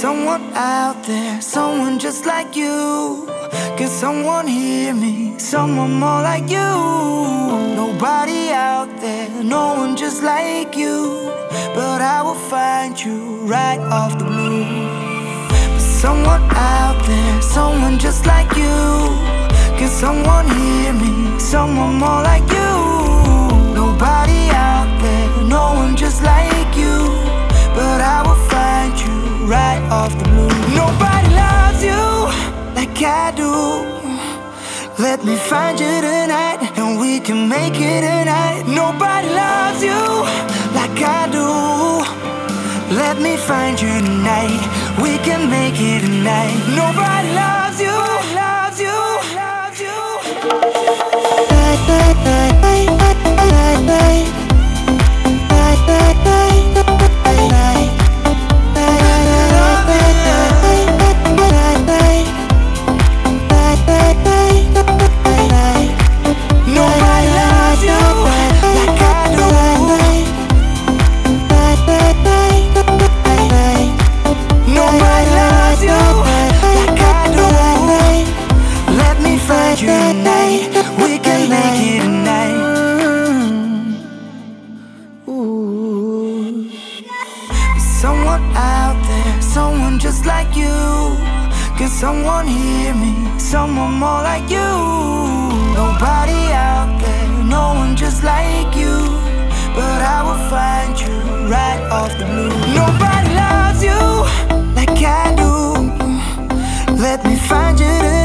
someone out there, someone just like you. Can someone hear me? Someone more like you. Nobody out there, no one just like you. But I will find you right off the blue. Someone out there, someone just like you. Can someone hear me? Someone more like you. Nobody out there, no one just like you. But I will find you right off the blue. Nobody loves you like I do. Let me find you tonight, and we can make it tonight. Nobody loves you like I do. Let me find you tonight, we can make it tonight. Nobody loves you, loves you, loves you. We can make it tonight. Ooh. Someone out there, someone just like you. Can someone hear me? Someone more like you. Nobody out there, no one just like you. But I will find you right off the blue. Nobody loves you like I do. Let me find you tonight.